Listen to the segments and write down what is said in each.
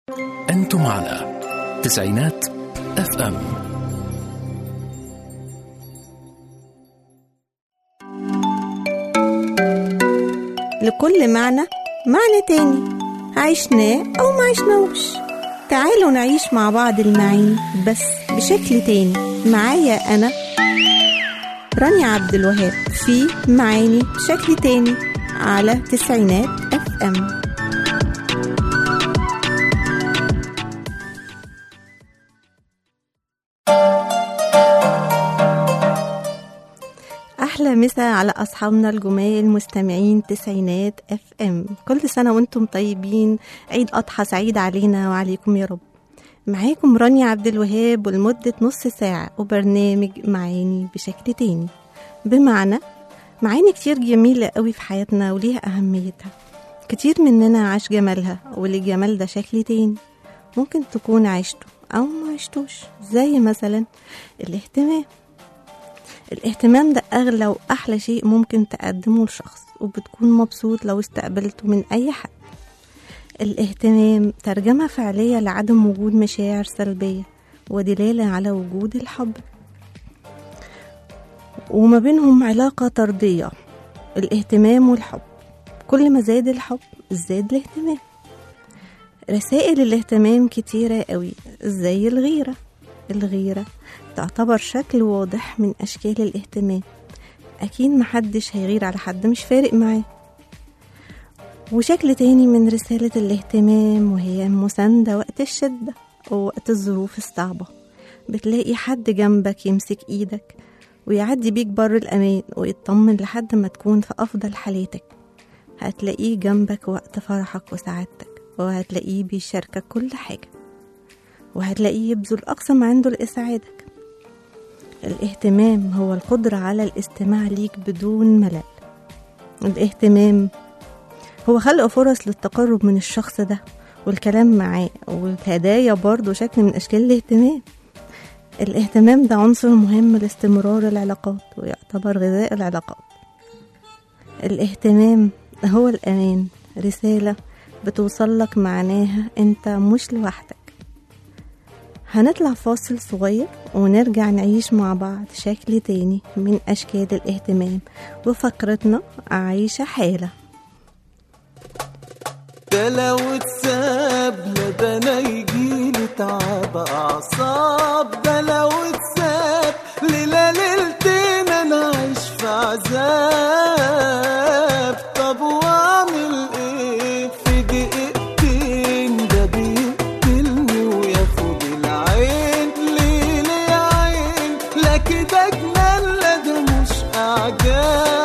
أنتم على تسعينات اف ام. لكل معنى تاني، عشناه أو ما عشناهوش. تعالوا نعيش مع بعض المعاني بس بشكل تاني. معايا أنا رانيا عبد الوهاب في معاني بشكل تاني على تسعينات اف ام. أحلى مسا على أصحابنا الجمال مستمعين تسعينات اف ام. كل سنة وانتم طيبين، عيد أضحى سعيد علينا وعليكم يا رب. معاكم رانيا عبد الوهاب ولمدة نص ساعة وبرنامج معاني بشكل تاني. بمعنى معاني كتير جميلة قوي في حياتنا وليها أهميتها. كتير مننا عاش جمالها، والجمال ده شكل تاني ممكن تكون عشته أو ما عشتوش. زي مثلا الاهتمام ده أغلى وأحلى شيء ممكن تقدمه لشخص، وبتكون مبسوط لو استقبلته من أي حد. الاهتمام ترجمة فعلية لعدم وجود مشاعر سلبية ودلالة على وجود الحب، وما بينهم علاقة طردية. الاهتمام والحب، كل ما زاد الحب زاد الاهتمام. رسائل الاهتمام كتيرة قوي، زي الغيرة تعتبر شكل واضح من أشكال الاهتمام. أكيد محدش هيغير على حد مش فارق معاه. وشكل تاني من رسالة الاهتمام وهي المساندة وقت الشدة ووقت الظروف الصعبة. بتلاقي حد جنبك يمسك ايدك ويعدي بيك بر الأمان ويطمن لحد ما تكون في أفضل حالاتك. هتلاقيه جنبك وقت فرحك وسعادتك، وهتلاقيه بيشاركك كل حاجة، وهتلاقيه يبذل أقصى ما عنده لإسعادك. الاهتمام هو القدرة على الاستماع ليك بدون ملل. الاهتمام هو خلق فرص للتقرب من الشخص ده والكلام معاه، والهدايا برضو شكل من أشكال الاهتمام. الاهتمام ده عنصر مهم لاستمرار العلاقات ويعتبر غذاء العلاقات. الاهتمام هو الأمان، رسالة بتوصلك معناها أنت مش لوحدك. هنطلع فاصل صغير ونرجع نعيش مع بعض شكل تاني من أشكال الاهتمام وفقرتنا عايشة حالة. ده لو اتساب لدنا يجيلي تعب أعصاب. ده لو اتساب ليلة ليلتين أنا عايش في عذاب. طب وأعمل إيه في دقيقتين؟ ده بيقتلني وياخد العين. ليه يا عين؟ لا كده جنان، لا ده مش أعجاب.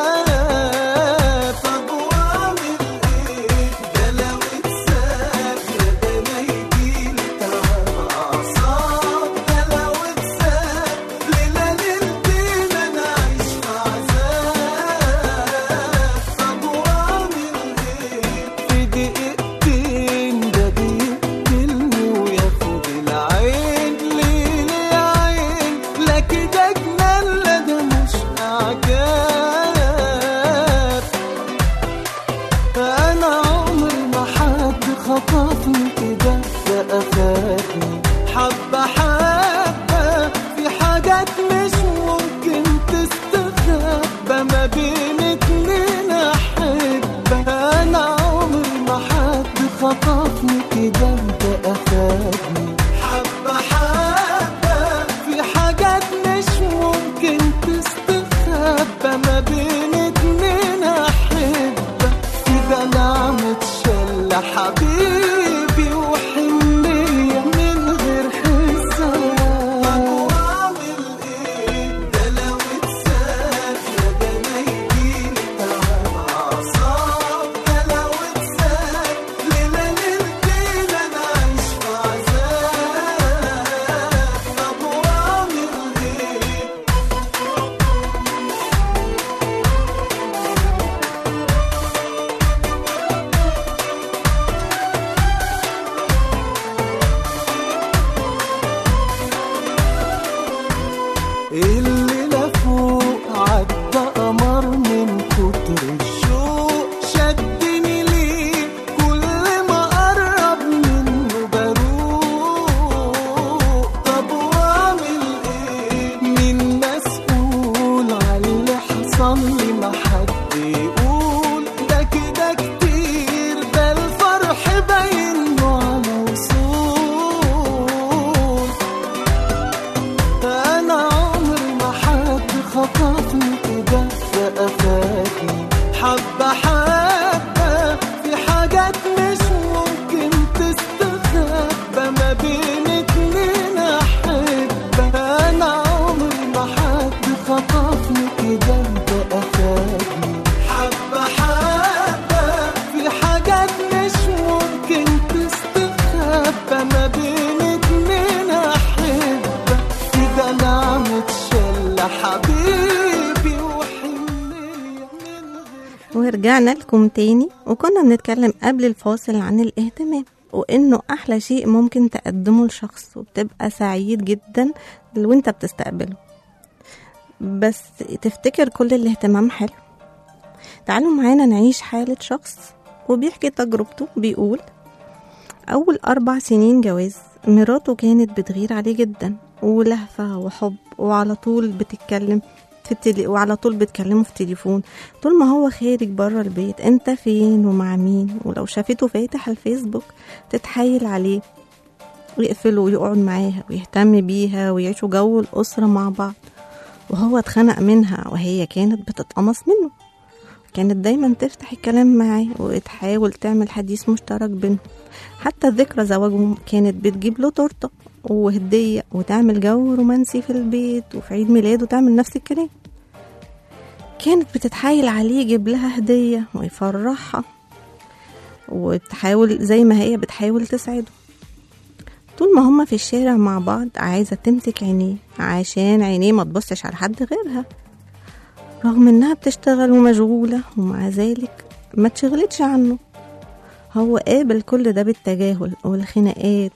ورجعنا لكم تاني، وكنا بنتكلم قبل الفاصل عن الاهتمام، وإنه أحلى شيء ممكن تقدمه لشخص وبتبقى سعيد جدا وانت بتستقبله. بس تفتكر كل الاهتمام حلو؟ تعالوا معانا نعيش حالة شخص وبيحكي تجربته. بيقول أول 4 سنين جواز مراته كانت بتغير عليه جدا، ولهفة وحب، وعلى طول بتتكلم وعلى طول بتكلمه في التليفون طول ما هو خارج بره البيت، انت فين ومع مين، ولو شافته فاتح الفيسبوك تتحايل عليه ويقفله ويقعد معاها ويهتم بيها ويعيشوا جو الأسرة مع بعض. وهو اتخنق منها وهي كانت بتتقمص منه، كانت دايما تفتح الكلام معاه وتحاول تعمل حديث مشترك بينهم. حتى ذكرى زواجهم كانت بتجيب له تورته وهدية وتعمل جو رومانسي في البيت، وفي عيد ميلاده تعمل نفس الكلام. كانت بتتحايل عليه يجيب لها هدية ويفرحها، وبتحاول زي ما هي بتحاول تسعده. طول ما هما في الشارع مع بعض عايزة تمسك عينيه عشان عينيه ما تبصش على حد غيرها، رغم انها بتشتغل ومشغولة، ومع ذلك ما تشغلتش عنه. هو قابل كل ده بالتجاهل والخناقات،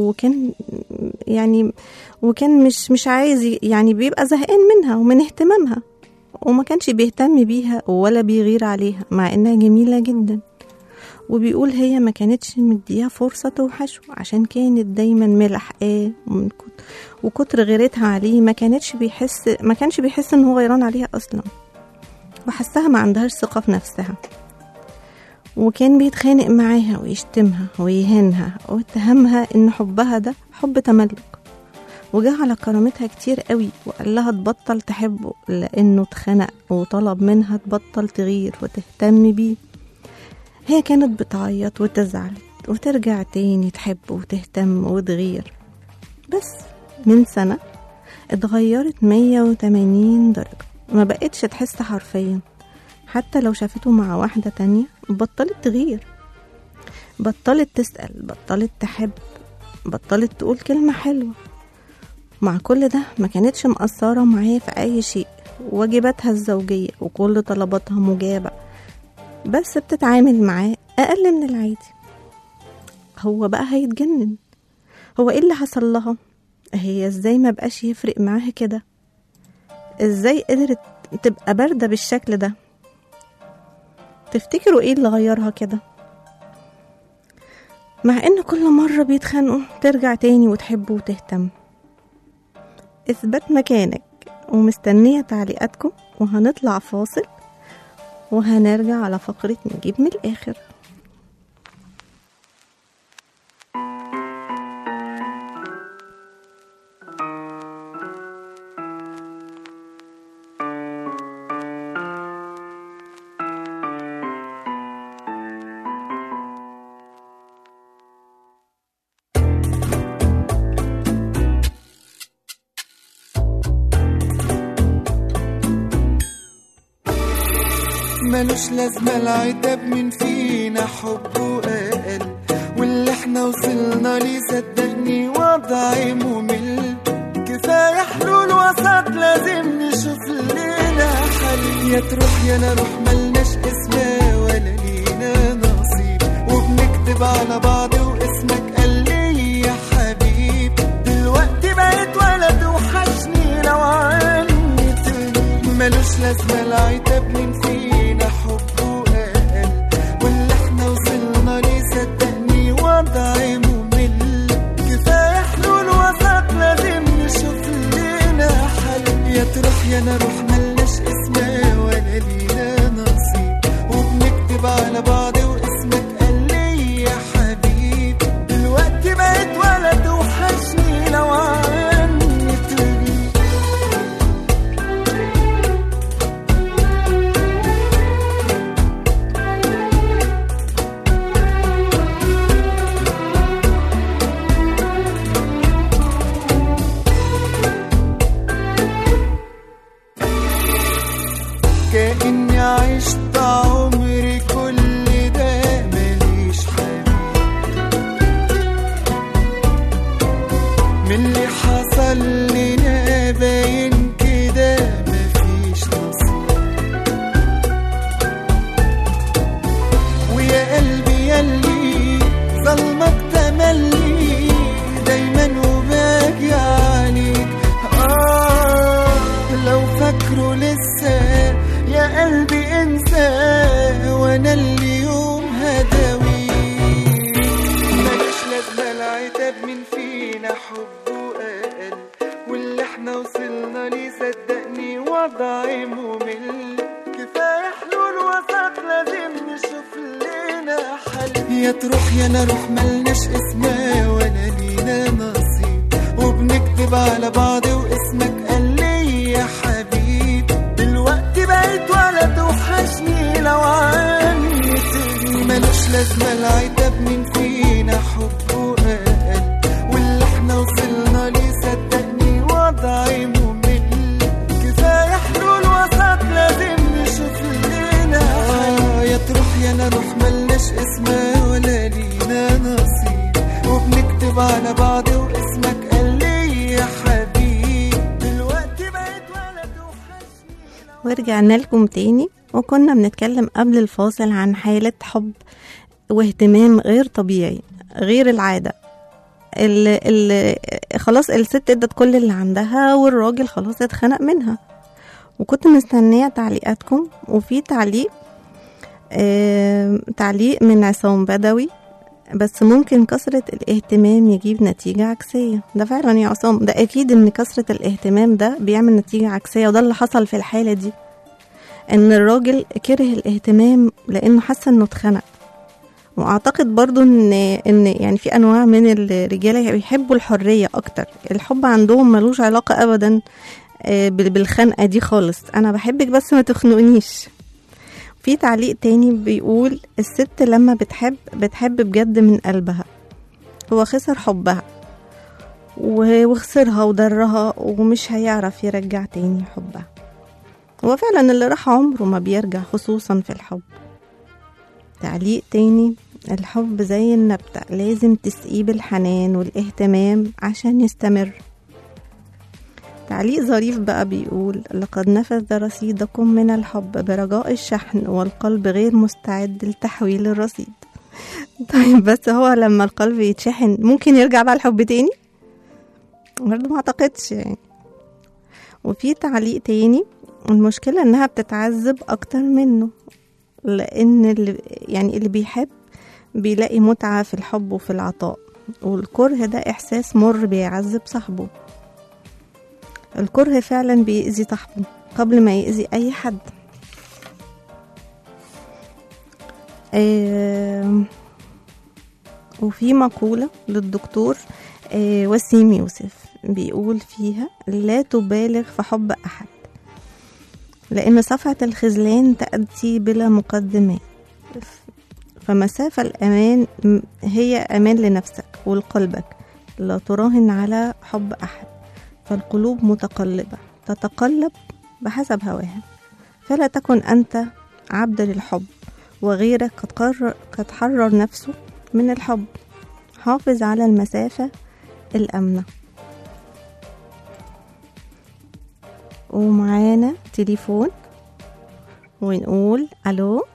وكان مش عايز، يعني بيبقى زهقان منها ومن اهتمامها، وما كانش بيهتم بيها ولا بيغير عليها مع انها جميلة جدا. وبيقول هي ما كانتش مديها فرصة توحشه، عشان كانت دايما ملحقاه وكتر غيرتها عليه ما كانش بيحس ان هو غيران عليها اصلا، وحسها ما عندهاش ثقة في نفسها. وكان بيتخانق معاها ويشتمها ويهينها واتهمها ان حبها ده حب تملك، وجه على كرامتها كتير قوي وقال لها تبطل تحبه لانه اتخنق، وطلب منها تبطل تغير وتهتم بيه. هي كانت بتعيط وتزعل وترجع تاني تحب وتهتم وتغير. بس من سنة اتغيرت 180 درجة، ما بقتش تحس حرفيا. حتى لو شافته مع واحدة تانية بطلت تغير، بطلت تسأل، بطلت تحب، بطلت تقول كلمة حلوة. مع كل ده ما كانتش مقصرة معاه في أي شيء، واجباتها الزوجية وكل طلباتها مجابة، بس بتتعامل معاه أقل من العادي. هو بقى هيتجنن، هو إيه اللي حصل لها؟ هي إزاي ما بقاش يفرق معاها كده؟ إزاي قدرت تبقى باردة بالشكل ده؟ تفتكروا إيه اللي غيرها كده؟ مع إن كل مرة بيتخانقوا ترجع تاني وتحبه وتهتم. اثبت مكانك، ومستنية تعليقاتكم، وهنطلع فاصل وهنرجع على فقرة نجيب من الآخر. ملوش لازمة العتاب، من فينا حبه أقل، واللي احنا وصلنا ليه صدقني وضعي ممل. كفاية حلول وسط، لازم نشوف لنا حل. يا تروح يا نروح، ملناش اسماء ولا لينا نصيب، وبنكتب على بعض واسمك قال لي يا حبيب. دلوقتي بقيت ولد وحشني لو عني تغيب. ملوش لازمة العتاب، من فينا حبه أقل، واللي احنا وصلنا ليه صدقني وضعي ممل. كفاية حلول وسط، لازم نشوف لنا حل. يا تروح يا نروح، ملناش اسماء ولا لينا نصيب، وبنكتب على بعض واسمك قال لي يا حبيب. دلوقتي بقيت ولد وحشني لو عني تغيب. العتاب مين فينا حبه أقل، واللي احنا وصلنا ليه صدقني وضعي ممل. كفاية حلول وسط لازم نشوف لنا حل. يا تروح يا نروح ملناش اسمها ولا لينا نصيب، وبنكتب على بعض واسمك قال لي يا حبيب. دلوقتي بقيت ولا توحشني لو عني تغني. ملوش لازمة العتاب مين فينا حبه أقل، واللي احنا وصلنا ليه صدقني وضعي ممل. كفاية حلول وسط لازم نشوف لنا حل. يا تروح يا نروح ملناش اسمها ولا لينا نصيب، وبنكتب على بعض واسمك قال لي يا حبيب. دلوقتي بقيت ولا توحشني. ورجعنا لكم تاني، وكنا بنتكلم قبل الفاصل عن حالة حب واهتمام غير طبيعي غير العادة. خلاص الست ادت كل اللي عندها والراجل خلاص اتخنق منها. وكنت مستنية تعليقاتكم، وفي تعليق من عصام بدوي: بس ممكن كثرة الاهتمام يجيب نتيجة عكسية. ده فعلا يا عصام، ده أكيد إن كثرة الاهتمام ده بيعمل نتيجة عكسية، وده اللي حصل في الحالة دي، إن الراجل كره الاهتمام لأنه حس إنه اتخنق. وأعتقد برضو إن يعني في أنواع من الرجالة بيحبوا الحرية أكتر. الحب عندهم ملوش علاقة أبدا بالخنقة دي خالص. أنا بحبك بس ما تخنقنيش. في تعليق تاني بيقول: الست لما بتحب بجد من قلبها. هو خسر حبها وخسرها وضرها، ومش هيعرف يرجع تاني حبها. هو فعلا اللي راح عمره ما بيرجع، خصوصا في الحب. تعليق تاني: الحب زي النبتة، لازم تسقيه بالحنان والاهتمام عشان يستمر. تعليق ظريف بقى بيقول: لقد نفذ رصيدكم من الحب برجاء الشحن، والقلب غير مستعد لتحويل الرصيد. طيب بس هو لما القلب يتشحن ممكن يرجع بقى الحب تاني؟ برضه ما اعتقدش يعني. وفي تعليق تاني: المشكلة انها بتتعذب اكتر منه، لان اللي بيحب بيلاقي متعة في الحب وفي العطاء، والكره ده احساس مر بيعذب صاحبه. الكره فعلا بيأذي صاحبه قبل ما يأذي اي حد. وفي مقولة للدكتور وسيم يوسف بيقول فيها: لا تبالغ في حب أحد، لأن صفعة الخذلان تأتي بلا مقدمات. فمسافة الأمان هي أمان لنفسك ولقلبك. لا تراهن على حب أحد، فالقلوب متقلبة تتقلب بحسب هواها. فلا تكن أنت عبد للحب، وغيرك قد حرر نفسه من الحب. حافظ على المسافة الأمنة. ومعانا تليفون ونقول ألو.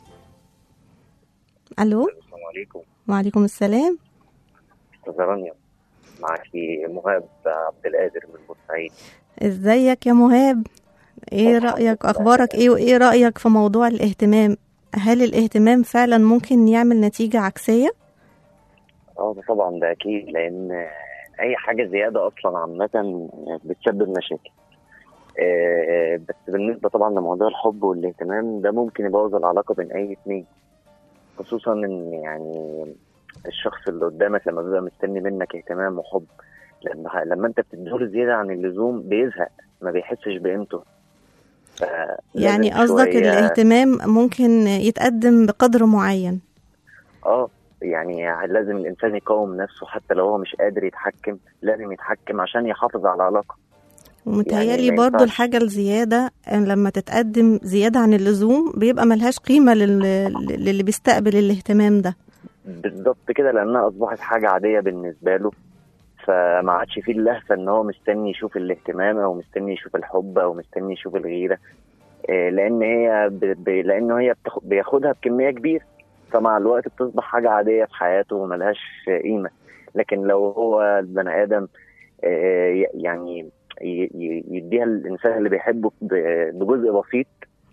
السلام عليكم. وعليكم السلام. أستاذة رانيا، معاكي مهاب عبد القادر من بورسعيد. ازيك يا مهاب؟ ايه رأيك؟ اخبارك ايه؟ وايه رأيك في موضوع الاهتمام؟ هل الاهتمام فعلا ممكن يعمل نتيجة عكسية؟ طبعا ده اكيد، لان اي حاجة زيادة اصلا عامة بتسبب مشاكل. بس بالنسبة طبعا لموضوع الحب والاهتمام ده ممكن يبوظ العلاقة بين اي اتنين، خصوصا ان يعني الشخص اللي قدامك لما بيبقى مستني منك اهتمام وحب، لما انت بتديله زيادة عن اللزوم بيزهق، ما بيحسش بقيمته. يعني قصدك الاهتمام ممكن يتقدم بقدر معين؟ يعني لازم الانسان يقاوم نفسه، حتى لو هو مش قادر يتحكم لازم يتحكم عشان يحافظ على العلاقة. ومتهيألي يعني برضو الحاجة الزيادة لما تتقدم زيادة عن اللزوم بيبقى ملهاش قيمة للي بيستقبل الاهتمام ده. بالضبط كده، لأنها أصبحت حاجة عادية بالنسبة له، فما عادش فيه اللهفة ان هو مستني يشوف الاهتمام او مستني يشوف الحب او مستني يشوف الغيرة، لان هي بياخدها بكمية كبيرة، فمع الوقت بتصبح حاجة عادية في حياته وملهاش قيمة. لكن لو هو البني آدم يعني يديها الإنسان اللي بيحبه بجزء بسيط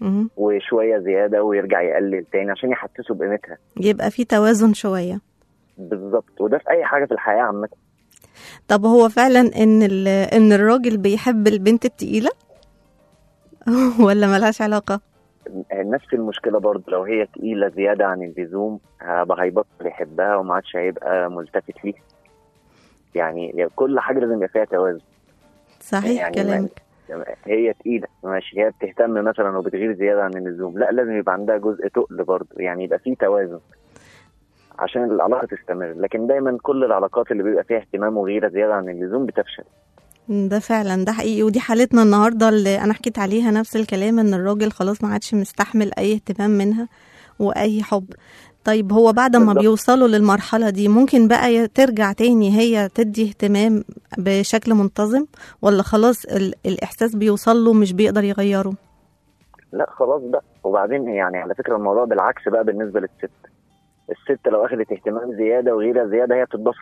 وشوية زيادة ويرجع يقلل تاني عشان يحسسه بقيمتها، يبقى في توازن شوية. بالظبط، وده في اي حاجه في الحياه عامه. طب هو فعلا ان الراجل بيحب البنت التقيلة ولا ملهاش علاقة؟ نفس المشكله برضه، لو هي تقيله زياده عن اللزوم هيبطل يحبها وما عادش هيبقى ملتفت ليه. يعني كل حاجه لازم يبقى فيها توازن. صحيح يعني كلامك. هي تقيله ماشي، هي بتهتم مثلا وبتغير زياده عن اللزوم، لا لازم يبقى عندها جزء تقل برضه، يعني يبقى فيه توازن عشان العلاقه تستمر. لكن دايما كل العلاقات اللي بيبقى فيها اهتمام وغيره زياده عن اللزوم بتفشل. ده فعلا، ده حقيقي، ودي حالتنا النهارده اللي انا حكيت عليها نفس الكلام، ان الراجل خلاص ما عادش مستحمل اي اهتمام منها واي حب. طيب هو بعد ما بالظبط. بيوصلوا للمرحلة دي ممكن بقى ترجع تاني هي تدي اهتمام بشكل منتظم، ولا خلاص الإحساس بيوصل له مش بيقدر يغيره؟ لا خلاص بقى. وبعدين يعني على فكره الموضوع بالعكس بقى بالنسبه للست. الست لو اخذت اهتمام زياده وغيره زياده هي بتتبسط.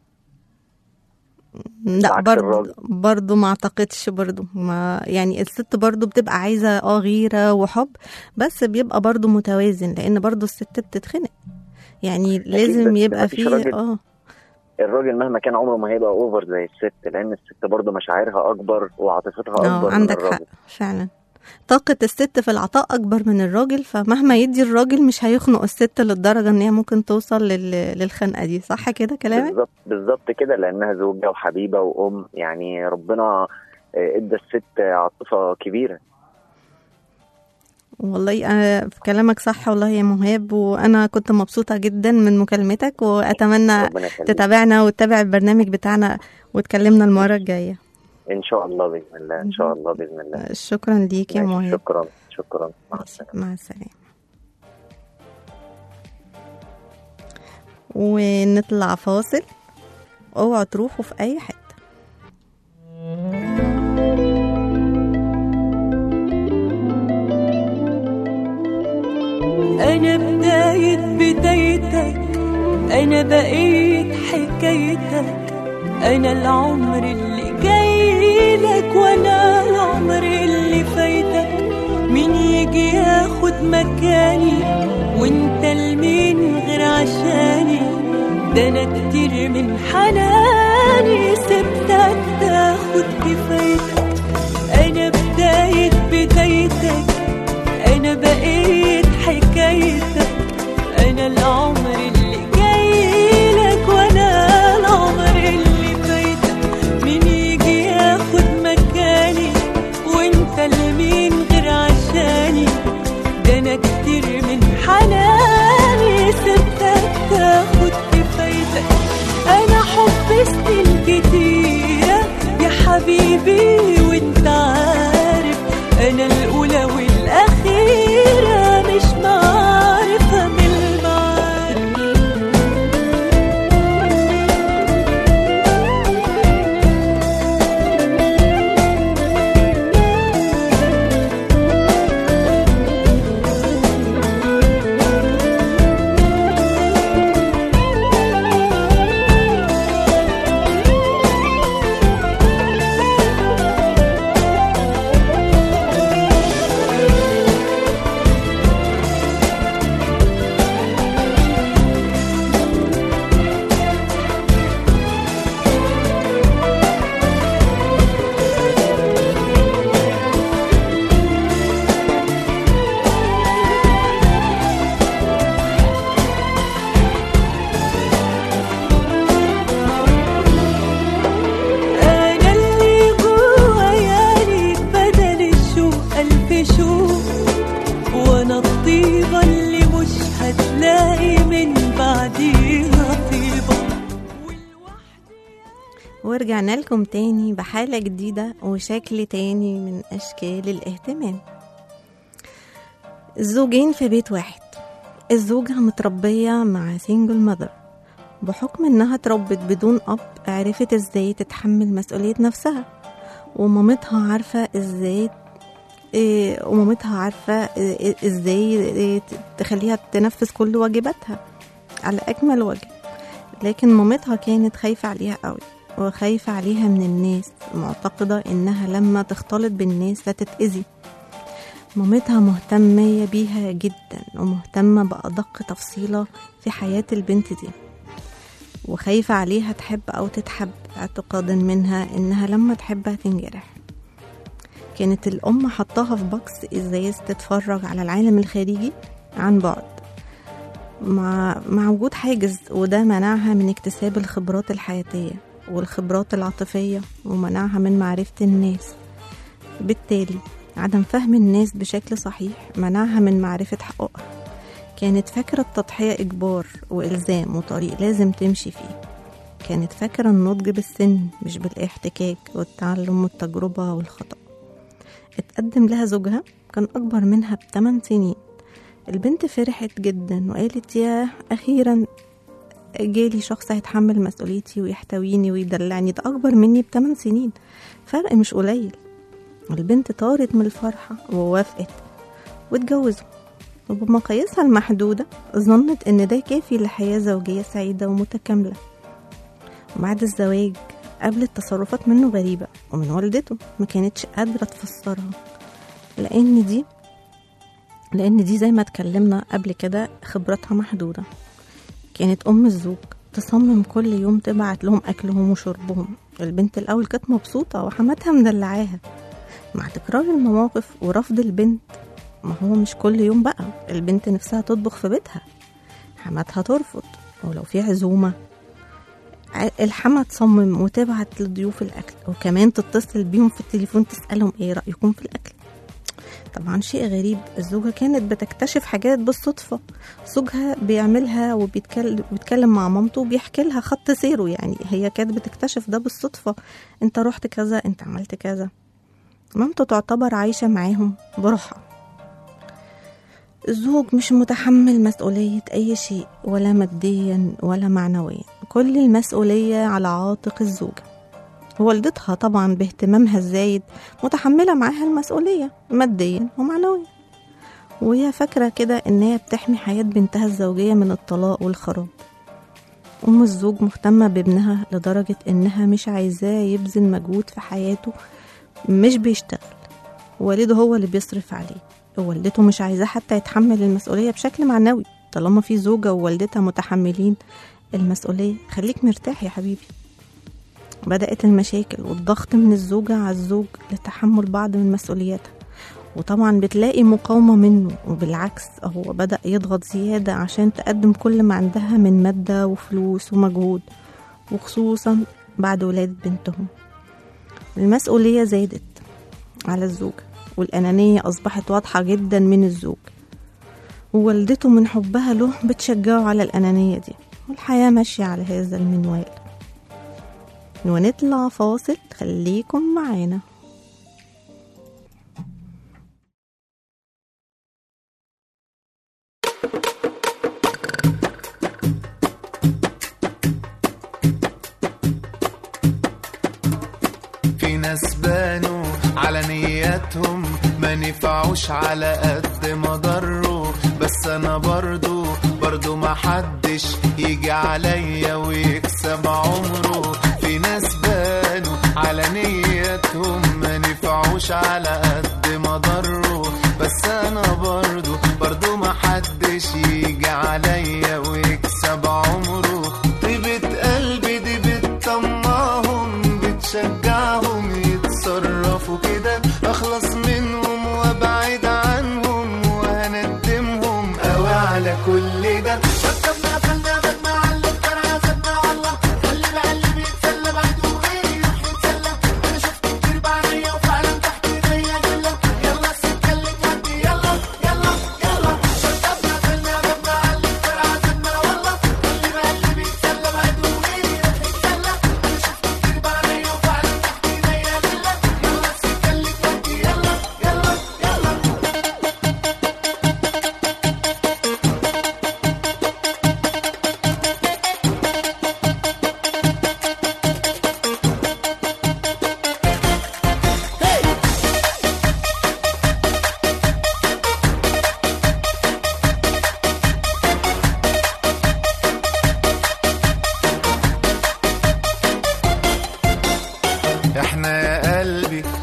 لا بعكس الراجل. برضو ما اعتقدش، برضو ما يعني الست برضو بتبقى عايزة غيرة وحب، بس بيبقى برضو متوازن، لان برضو الست بتتخنق، يعني لازم بس يبقى مفيش فيه راجل. الراجل مهما كان عمره ما هيبقى اوفر زي الست، لان الست برضه مشاعرها اكبر وعاطفتها اكبر من عندك حق الراجل. فعلا. طاقة الست في العطاء أكبر من الراجل، فمهما يدي الراجل مش هيخنق الست للدرجة إن هي ممكن توصل للخنقة دي. صح كده كلامك؟ بالظبط كده، لانها زوجة وحبيبة وام، يعني ربنا ادى الست عاطفة كبيرة. والله أنا في كلامك صح والله يا مهاب، وأنا كنت مبسوطة جدا من مكالمتك، وأتمنى ربنا يخليك. تتابعنا وتتابع البرنامج بتاعنا وتكلمنا المرة الجاية ان شاء الله باذن الله، ان شاء الله باذن الله. شكرا ليك يا ماشي، مهاب. شكرا مع السلامة. مع السلامة. ونطلع فاصل، اوعوا تروحوا في اي حتة. انا بدايتك، انا بقيت حكايتك، انا العمر اللي جاي لك وانا العمر اللي فايتك. مين يجي ياخد مكاني وانت لمين غير عشاني؟ ده انا كتير من حناني سبتك تاخد كفايتك. انا بدايتك، انا بقيت حكايتك، انا العمر اللي جاي لك وانا العمر اللي فايتك. مين يجي ياخد مكاني وانت لمين غير عشاني؟ ده انا كتير من حناني سبتك تاخد كفايتك. انا حب سنين كتيرة يا حبيبي وانت عارف، انا الاولى والاخيرة مش معرفة من المعارف. ورجعنا لكم تاني بحالة جديدة وشكل تاني من أشكال الاهتمام. الزوجين في بيت واحد، الزوجة متربية مع سينجل ماذر، بحكم انها اتربت بدون اب عرفت ازاي تتحمل مسؤولية نفسها، ومامتها عارفة ازاي تخليها تنفذ كل واجباتها على اكمل وجه. لكن مامتها كانت خايفة عليها قوي، وخايفة عليها من الناس، معتقدة انها لما تختلط بالناس هتتأذي. مامتها مهتمة بيها جدا ومهتمة بأدق تفصيلة في حياة البنت دي. وخايفة عليها تحب أو تتحب، اعتقادا منها إنها لما تحبها تنجرح. كانت الأم حطاها في بوكس إزاز تتفرج على العالم الخارجي عن بعد، مع وجود حاجز، وده منعها من اكتساب الخبرات الحياتية والخبرات العاطفية، ومنعها من معرفة الناس. بالتالي عدم فهم الناس بشكل صحيح منعها من معرفة حقوقها. كانت فاكرة التضحية إجبار وإلزام وطريق لازم تمشي فيه. كانت فاكرة النضج بالسن مش بالاحتكاك والتعلم والتجربة والخطأ. اتقدم لها زوجها كان أكبر منها ب8 سنين. البنت فرحت جدا وقالت يا أخيرا جالي شخص هيتحمل مسؤوليتي ويحتويني ويدلعني، ده أكبر مني ب8 سنين، فرق مش قليل. البنت طارت من الفرحة ووافقت واتجوزوا، وبمقاييسها المحدودة ظنت إن ده كافي لحياة زوجية سعيدة ومتكاملة. وبعد الزواج قابلت تصرفات منه غريبة ومن والدته ما كانتش قادرة تفسرها، لأن دي زي ما اتكلمنا قبل كده خبرتها محدودة. كانت أم الزوج تصمم كل يوم تبعت لهم أكلهم وشربهم. البنت الأول كانت مبسوطة وحماتها مدلعاها. مع تكرار المواقف ورفض البنت، ما هو مش كل يوم بقى، البنت نفسها تطبخ في بيتها، حماتها ترفض، ولو في عزومة الحما تصمم وتبعت للضيوف الأكل، وكمان تتصل بيهم في التليفون تسألهم ايه رأيكم في الأكل. طبعا شيء غريب، الزوجة كانت بتكتشف حاجات بالصدفة. زوجها بيعملها وبيتكلم مع مامته وبيحكي لها خط سيره، يعني هي كانت بتكتشف ده بالصدفة، انت رحت كذا، انت عملت كذا. مامته تعتبر عايشة معاهم بروحها. الزوج مش متحمل مسؤولية أي شيء، ولا ماديا ولا معنويا، كل المسؤولية على عاتق الزوجة. والدتها طبعا باهتمامها الزايد متحملة معاها المسؤولية ماديا ومعنويا، وهي فاكرة كده إن هي بتحمي حياة بنتها الزوجية من الطلاق والخراب. أم الزوج مهتمة بابنها لدرجة إنها مش عايزاه يبذل مجهود في حياته، مش بيشتغل، والده هو اللي بيصرف عليه. والدته مش عايزاه حتى يتحمل المسؤولية بشكل معنوي. طالما في زوجة ووالدتها متحملين المسؤولية، خليك مرتاح يا حبيبي. بدأت المشاكل والضغط من الزوجة على الزوج لتحمل بعض من مسؤولياتها، وطبعا بتلاقي مقاومة منه، وبالعكس هو بدأ يضغط زيادة عشان تقدم كل ما عندها من مادة وفلوس ومجهود، وخصوصا بعد ولادة بنتهم. المسؤولية زادت على الزوجة، والأنانية أصبحت واضحة جدا من الزوج، ووالدته من حبها له بتشجعه على الأنانية دي، والحياة ماشية على هذا المنوال. ونطلع فاصل، خليكم معانا. في ناس بانوا على نياتهم ما نفعوش على قد ما ضروا، بس انا برضو ما حدش يجي عليا ويكسب عمره. في ناس بانوا على نياتهم ما نفعوش على قد ما ضروا، بس انا برضو ما حدش يجي عليا ويكسب عمره. طيبة قلبي دي بتطمعهم، بتشجعهم يتصرفوا كده، اخلص منهم وابعد عنهم وهندمهم قوي على كل ده.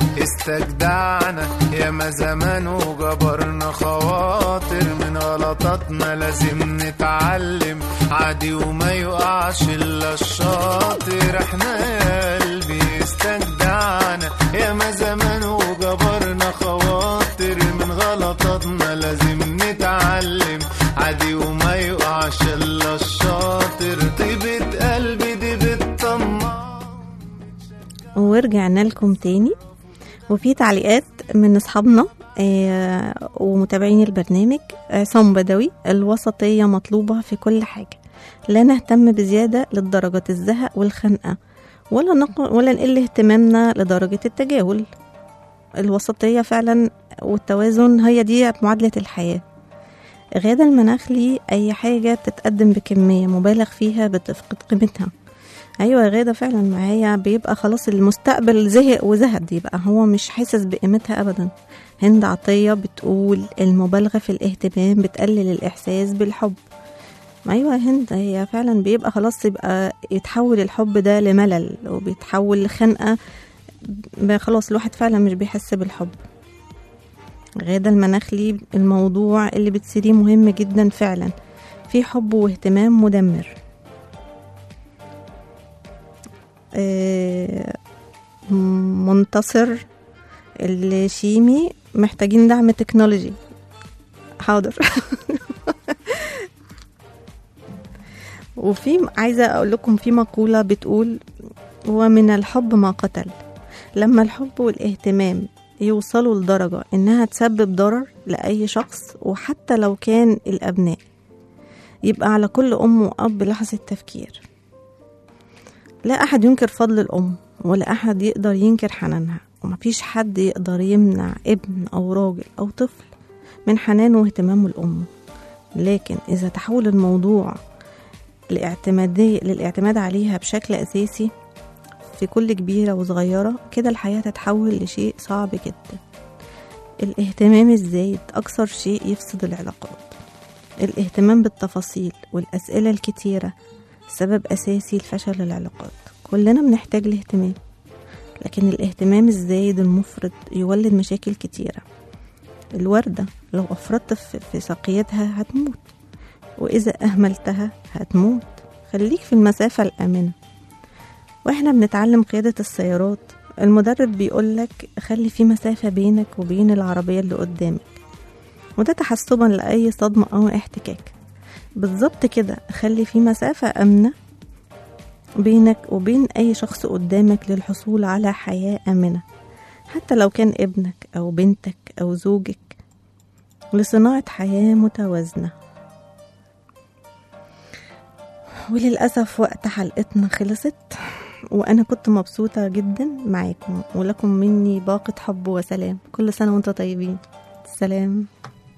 استجدعنا يا ما زمان وجبرنا خواطر من غلطات غلطاتنا لازم نتعلم عادي وما يقعش الا الشاطر. احنا يا قلبي استجدعنا يا ما زمان وجبرنا خواطر، من غلطاتنا لازم نتعلم عادي وما يقعش الا الشاطر. طيبة قلبي دي بتطمع. ورجعنا لكم تاني، وفي تعليقات من اصحابنا ومتابعين البرنامج. عصام بدوي: الوسطية مطلوبة في كل حاجة، لا نهتم بزيادة لدرجة الزهق والخنقة ولا نقل اهتمامنا لدرجة التجاهل. الوسطية فعلا والتوازن هي دي معادلة الحياة. غادة المناخلي: أي حاجة تتقدم بكمية مبالغ فيها بتفقد قيمتها. أيوة يا غادة، فعلا معايا بيبقى خلاص المستقبل زهق وزهد، يبقى هو مش حاسس بقيمتها أبدا. هند عطية بتقول: المبالغة في الاهتمام بتقلل الإحساس بالحب. أيوة يا هند، هي فعلا بيبقى خلاص يتحول الحب ده لملل وبيتحول لخنقة، خلاص الواحد فعلا مش بيحس بالحب. غادة المناخلي: الموضوع اللي بتسيريه مهم جدا فعلا، في حب واهتمام مدمر. منتصر الشيمي: محتاجين دعم تكنولوجي. حاضر. وفي عايزة أقول لكم في مقولة بتقول: ومن الحب ما قتل. لما الحب والاهتمام يوصلوا لدرجة إنها تسبب ضرر لأي شخص وحتى لو كان الأبناء، يبقى على كل أم وأب لحظة تفكير. لا أحد ينكر فضل الأم، ولا أحد يقدر ينكر حنانها، ومفيش حد يقدر يمنع ابن أو راجل أو طفل من حنان واهتمام الأم. لكن إذا تحول الموضوع للاعتماد عليها بشكل أساسي في كل كبيرة وصغيرة، كده الحياة تتحول لشيء صعب جدا. الاهتمام الزايد أكثر شيء يفسد العلاقات. الاهتمام بالتفاصيل والأسئلة الكتيرة سبب أساسي لفشل العلاقات. كلنا بنحتاج الاهتمام، لكن الاهتمام الزايد المفرط يولد مشاكل كتيرة. الوردة لو أفرطت في سقيتها هتموت، وإذا أهملتها هتموت. خليك في المسافة الآمنة. وإحنا بنتعلم قيادة السيارات، المدرب بيقولك خلي في مسافة بينك وبين العربية اللي قدامك، وده تحسبا لأي صدمة أو احتكاك. بالظبط كده، خلي في مسافة آمنة بينك وبين أي شخص قدامك للحصول على حياة آمنة، حتى لو كان ابنك أو بنتك أو زوجك، لصناعة حياة متوازنة. وللأسف وقت حلقتنا خلصت، وأنا كنت مبسوطة جدا معاكم، ولكم مني باقة حب وسلام. كل سنة وانتم طيبين. سلام.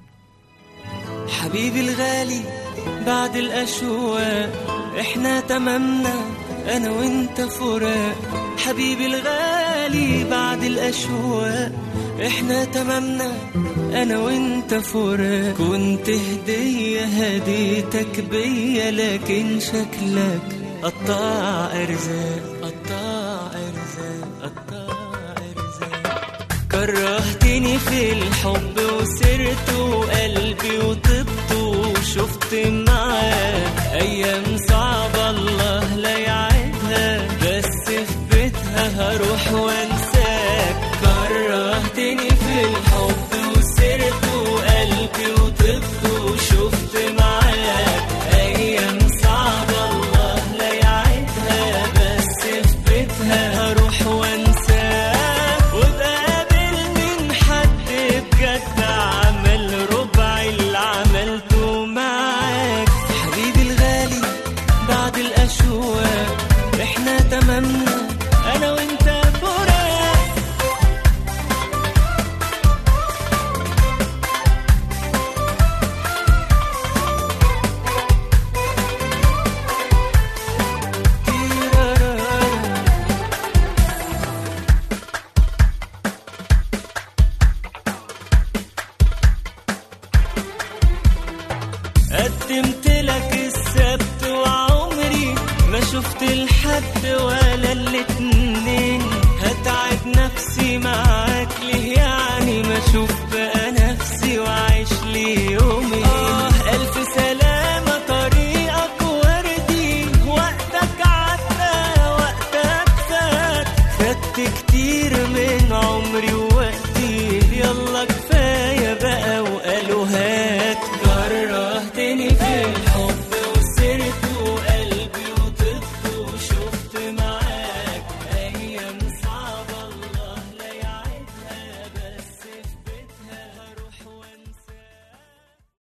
حبيبي الغالي، بعد الأشواق احنا تمامنا أنا وانت فراق. حبيبي الغالي، بعد الأشواق احنا تمامنا أنا وانت فراق. كنت هدية هديتك بيا، لكن شكلك قطاع أرزاق، قطاع أرزاق، قطاع أرزاق. كرهتني في الحب وسرت وقلبي وطبت وشفت معاك أيام صعبة الله لا يعيدها، بس في بيتها هروح وانساك. كرهتني في الحب وسرت وقلبي وطبت وشفت معاك أيام صعبة الله لا يعيدها، بس في بيتها هروح وانساك. وبقابل من حد بجد عمل ربع اللي عملته معاك. حبيبي الغالي، بعد الأشواق احنا تمامنا أنا وانت فراق. قدمت لك السبت وعمري ما شفت الحد ولا الاتنين. هتعب نفسي معاك ليه يعني، ما اشوف بقى نفسي وعيش لي يومين. ألف عمري